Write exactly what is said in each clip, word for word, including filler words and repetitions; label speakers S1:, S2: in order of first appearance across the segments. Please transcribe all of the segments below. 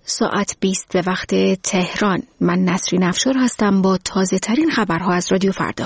S1: ساعت بیست به وقت تهران. من نسرین افشار هستم با تازه ترین خبرها از رادیو فردا.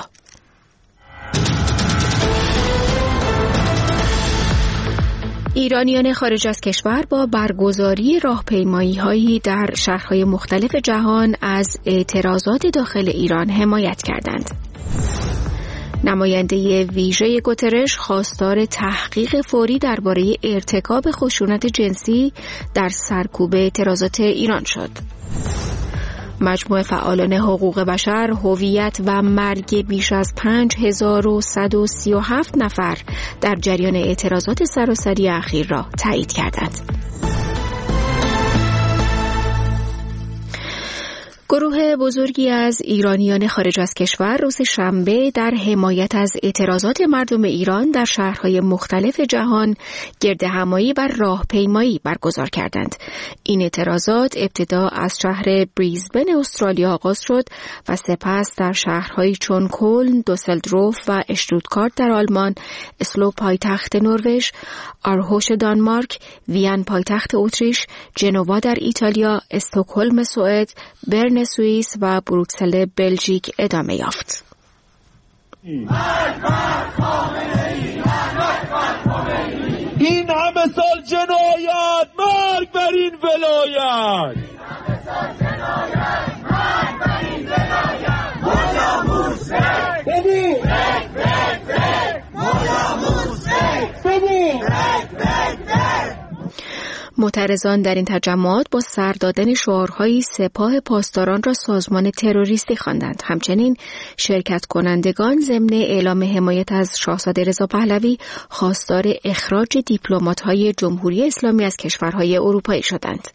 S1: ایرانیان خارج از کشور با برگزاری راهپیمایی‌هایی در شهرهای مختلف جهان از اعتراضات داخل ایران حمایت کردند. نماینده ویژه گوترش خواستار تحقیق فوری درباره ارتکاب خشونت جنسی در سرکوب اعتراضات ایران شد. مجموع فعالان حقوق بشر هویت و مرگ بیش از پنج هزار و صد و سی و هفت نفر در جریان اعتراضات سراسری اخیر را تایید کردند. گروه بزرگی از ایرانیان خارج از کشور روز شنبه در حمایت از اعتراضات مردم ایران در شهرهای مختلف جهان گردهمایی و راهپیمایی برگزار کردند. این اعتراضات ابتدا از شهر بریزبن استرالیا آغاز شد و سپس در شهرهایی چون کلن، دوسلدورف و اشتوتگارت در آلمان، اسلو پایتخت نروژ، آرهوش دانمارک، وین پایتخت اتریش، جنوا در ایتالیا، استکهلم سوئد، برن سوئیس و بروکسل بلژیک ادامه یافت.
S2: این همه سال جنایت، مرگ بر این ولایت. این همه سال جنایت، مرگ بر این ولایت. مولا موسیقی ببین، بک بک بک. مولا موسیقی ببین، بک بک بک.
S1: معترضان در این تجمعات با سر دادن شعارهایی سپاه پاسداران را سازمان تروریستی خواندند. همچنین شرکت کنندگان ضمن اعلام حمایت از شاهزاده رضا پهلوی خواستار اخراج دیپلمات‌های جمهوری اسلامی از کشورهای اروپایی شدند.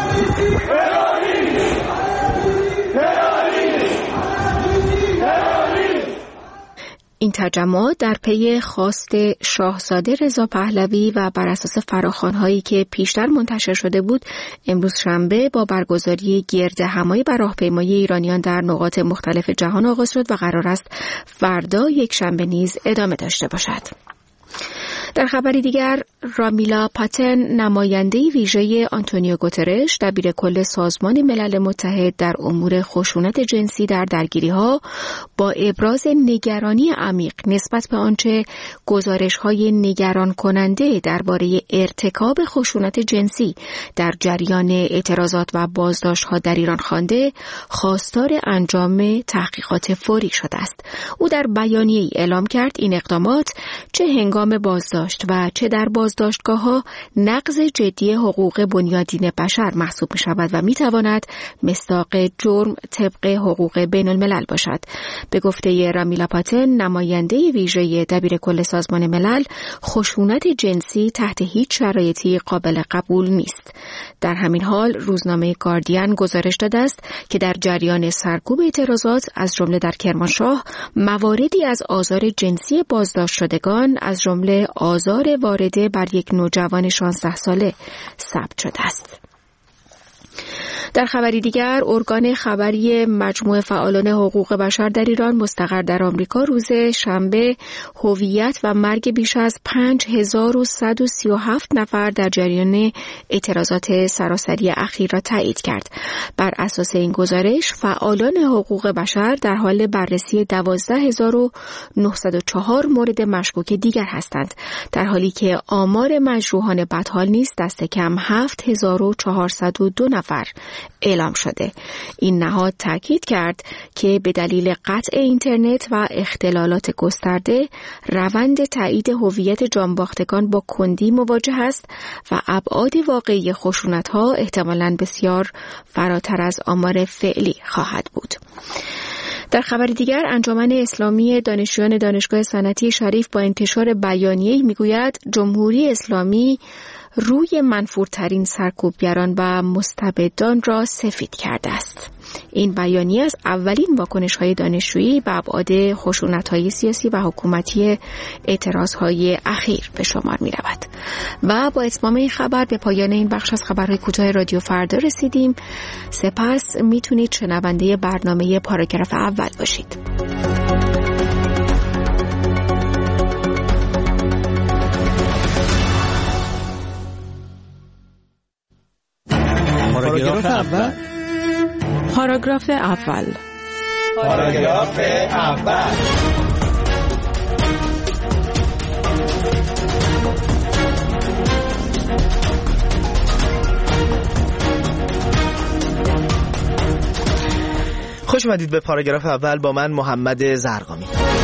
S1: این تجمعات در پی خواست شاهزاده رضا پهلوی و بر اساس فراخوان‌هایی که پیشتر منتشر شده بود، امروز شنبه با برگزاری گردهمایی و راهپیمایی ایرانیان در نقاط مختلف جهان آغاز شد و قرار است فردا یک شنبه نیز ادامه داشته باشد. در خبری دیگر، رامیلا پاتن نماینده ویژه آنتونیو گوترش دبیر کل سازمان ملل متحد در امور خشونت جنسی در درگیری‌ها با ابراز نگرانی عمیق نسبت به آنچه گزارش‌های نگران کننده درباره ارتکاب خشونت جنسی در جریان اعتراضات و بازداشت‌ها در ایران خوانده، خواستار انجام تحقیقات فوری شده است. او در بیانیه‌ای اعلام کرد این اقدامات چه هنگام بازداشت و چه در بازداشتگاه‌ها نقض جدی حقوق بنیادین بشر محسوب می‌شود و می‌تواند مصداق جرم طبق حقوق بین الملل باشد. به گفته رامیلا پاتن نماینده ویژه دبیر کل سازمان ملل، خشونت جنسی تحت هیچ شرایطی قابل قبول نیست. در همین حال روزنامه گاردین گزارش داده است که در جریان سرکوب اعتراضات از جمله در کرمانشاه مواردی از آزار جنسی بازداشت شدگان از جمله آزار وارده بر یک نوجوان شانزده ساله ثبت شده است. در خبری دیگر، ارگان خبری مجموعه فعالان حقوق بشر در ایران مستقر در آمریکا روز شنبه هویت و مرگ بیش از پنج هزار و صد و سی و هفت نفر در جریان اعتراضات سراسری اخیر را تایید کرد. بر اساس این گزارش، فعالان حقوق بشر در حال بررسی دوازده هزار و نهصد و چهار مورد مشکوک دیگر هستند، در حالی که آمار مجروحان بدحال نیز دست کم هفت هزار و چهارصد و دو نفر اعلام شده. این نهاد تاکید کرد که به دلیل قطع اینترنت و اختلالات گسترده، روند تایید هویت جانباختگان با کندی مواجه است و ابعاد واقعی خشونت‌ها احتمالاً بسیار فراتر از آمار فعلی خواهد بود. در خبر دیگر، انجمن اسلامی دانشجویان دانشگاه صنعتی شریف با انتشار بیانیه‌ای میگوید جمهوری اسلامی روی منفورترین سرکوبگران و مستبدان را سفید کرده است. این بیانیه از اولین واکنش‌های دانشجویی به ابعاد خشونت‌های سیاسی و حکومتی اعتراض‌های اخیر به شمار می‌رود. و با اتمام این خبر به پایان این بخش از خبرهای کوتاه رادیو فردا رسیدیم. سپس میتونید شنونده برنامه پاراگراف اول باشید.
S3: پاراگراف اول.
S1: پاراگراف اول.
S2: پاراگراف اول.
S4: خوش اومدید به پاراگراف اول با من محمد زرقامی.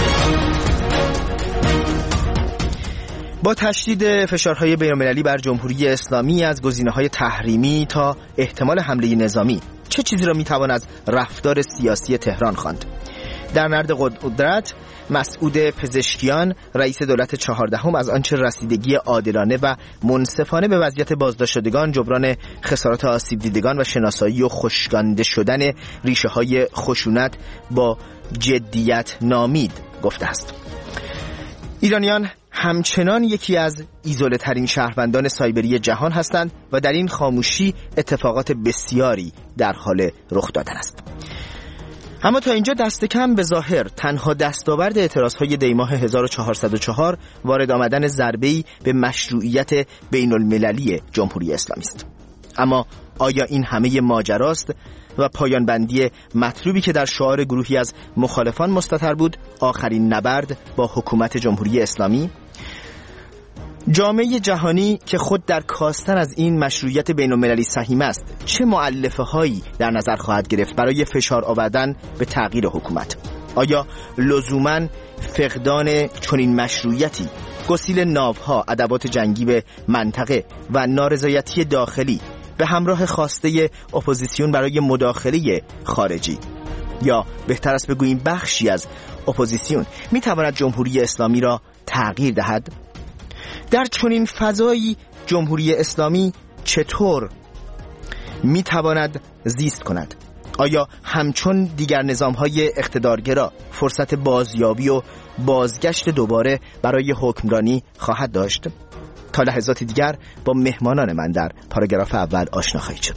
S4: با تشدید فشارهای بین‌المللی بر جمهوری اسلامی از گزینه‌های تحریمی تا احتمال حمله نظامی، چه چیزی را میتوان از رفتار سیاسی تهران خواند؟ در نرد قدرت مسعود پزشکیان رئیس دولت چهاردهم از آنچه رسیدگی عادلانه و منصفانه به وضعیت بازداشت شدگان، جبران خسارات آسیب دیدگان و شناسایی و خشکانده شدن ریشه‌های خشونت با جدیت نامید گفته است. ایرانیان همچنان یکی از ایزوله ترین شهروندان سایبری جهان هستند و در این خاموشی اتفاقات بسیاری در حال رخ دادن است. اما تا اینجا دست کم به ظاهر تنها دستاورد اعتراضهای دیماه هزار و چهارصد و چهار وارد آمدن ضربه‌ای به مشروعیت بین المللی جمهوری اسلامی است. اما آیا این همه ماجراست و پایان بندی مطلوبی که در شعار گروهی از مخالفان مستتر بود آخرین نبرد با حکومت جمهوری اسلامی؟ جامعه جهانی که خود در کاستن از این مشروعیت بین‌المللی سهیم است، چه مؤلفه هایی در نظر خواهد گرفت برای فشار آوردن به تغییر حکومت؟ آیا لزوماً فقدان چنین مشروعیتی، گسیل ناوها، ادوات جنگی به منطقه و نارضایتی داخلی به همراه خواسته اپوزیسیون برای مداخله خارجی، یا بهتر است بگوییم بخشی از اپوزیسیون، می تواند جمهوری اسلامی را تغییر دهد؟ در چنین فضایی جمهوری اسلامی چطور می تواند زیست کند؟ آیا همچون دیگر نظام‌های اقتدارگرا فرصت بازیابی و بازگشت دوباره برای حکمرانی خواهد داشت؟ تا لحظات دیگر با مهمانان من در پاراگراف اول آشنا خواهید شد.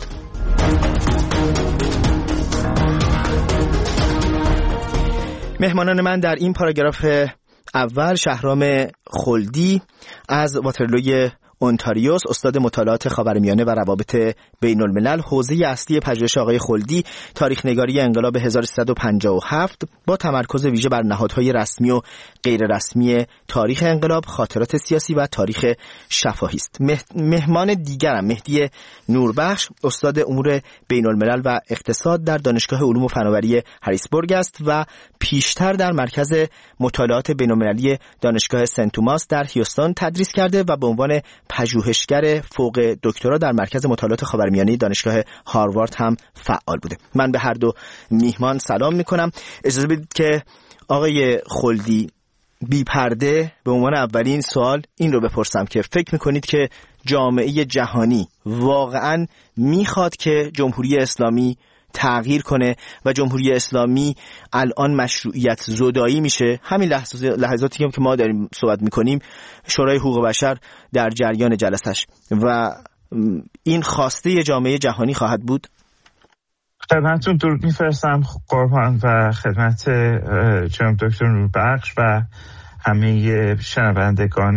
S4: مهمانان من در این پاراگراف اول: شهرام خلدی از واترلوی اونتاریوس، استاد مطالعات خاورمیانه و روابط بین الملل، حوزه اصلی پژوهش آقای خلدی تاریخ نگاری انقلاب هزار و سیصد و پنجاه و هفت با تمرکز ویژه بر نهادهای رسمی و غیر رسمی تاریخ انقلاب، خاطرات سیاسی و تاریخ شفاهی است. مهمان دیگرم مهدی نوربخش، استاد امور بین الملل و اقتصاد در دانشگاه علوم و فناوری هریسبورگ است و پیشتر در مرکز مطالعات بین المللی دانشگاه سنت توماس در هیوستن تدریس کرده و به عنوان پژوهشگر فوق دکترا در مرکز مطالعات خاورمیانه دانشگاه هاروارد هم فعال بوده. من به هر دو میهمان سلام میکنم. اجازه بدید که آقای خلدی بی پرده به عنوان اولین سوال این رو بپرسم که فکر میکنید که جامعه جهانی واقعاً میخواد که جمهوری اسلامی تغییر کنه و جمهوری اسلامی الان مشروعیت زدایی میشه؟ همین لحظاتی که ما داریم صحبت میکنیم شورای حقوق بشر در جریان جلسش و این خواسته جامعه جهانی خواهد بود.
S5: خدمتتون درود میفرستم قربان و خدمت جناب دکتر نوربخش و همه شنوندگان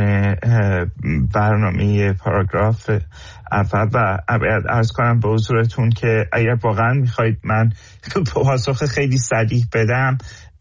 S5: برنامه پاراگراف اول و عرض کنم به حضورتون که اگر واقعا میخواید من پاسخ خیلی صریح بدم،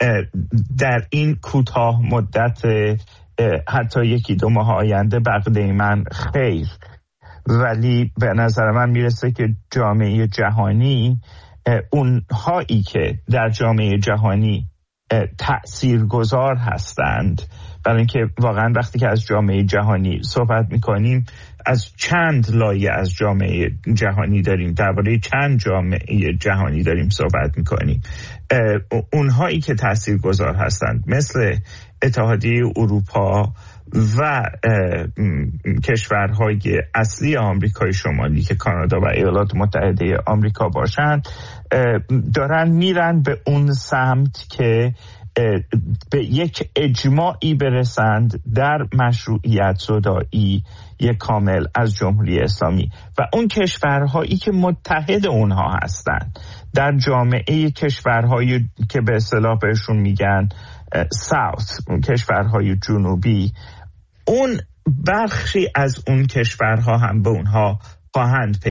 S5: در این کوتاه مدت حتی یکی دو ماه آینده بقیده من خیر، ولی به نظر من میرسه که جامعه جهانی، اونهایی که در جامعه جهانی تأثیرگذار هستند، برای اینکه واقعا وقتی که از جامعه جهانی صحبت میکنیم از چند لایه از جامعه جهانی داریم، درباره چند جامعه جهانی داریم صحبت میکنیم. اونهایی که تأثیرگذار هستند مثل اتحادیه اروپا و کشورهای اصلی آمریکای شمالی که کانادا و ایالات متحده آمریکا باشند، دارن میرن به اون سمت که به یک اجماعی برسند در مشروعیت زدایی یک کامل از جمهوری اسلامی و اون کشورهایی که متحد اونها هستند در جامعه کشورهایی که به اصطلاح بهشون میگن ساوث، کشورهای جنوبی، اون بخشی از اون کشورها هم به اونها خواهند